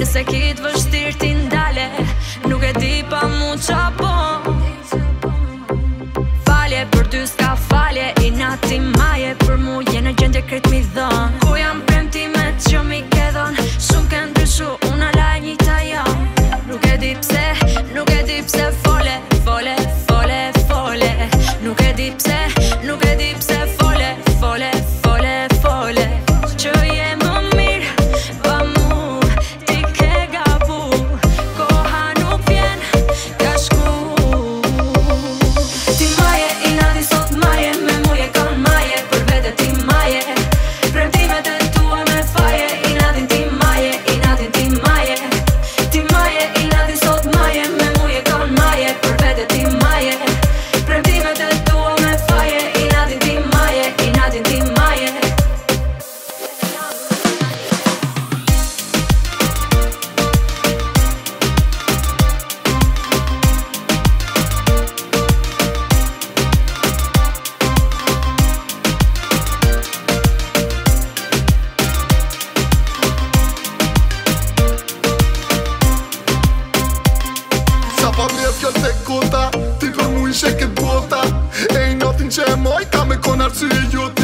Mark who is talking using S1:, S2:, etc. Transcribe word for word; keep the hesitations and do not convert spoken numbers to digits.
S1: se kitë vështirë ti ndale, nuk e di pa mu qa po. Falje për ty s'ka falje, i nati maje, për mu jene gjendje krejt mi dhon. Ku jam premtimet që mi ke dhon, shumë ke ndryshu, una la e njëta jam. Nuk e di pse, nuk e di pse fole, fole, fole, fole. Nuk e di pse, nuk e di pse fole, fole, fole, fole. Që je më mirë, pa mu, ti ke gabu, koha nuk vjen, ka shku. Ti maje, i nati sot maje, me muje kon maje, për vete ti maje. Premtimet e tua me faje, i natin ti maje, i natin ti maje. Ti maje, i nati sot maje, me muje kon maje, për vete ti maje. Premtimet e tua me faje, i natin ti maje, i natin ti maje.
S2: Sa pa mjet kjo te kota, ti për mu ishe këtë bota. E i natin që e moj, ka me kon arsye jota.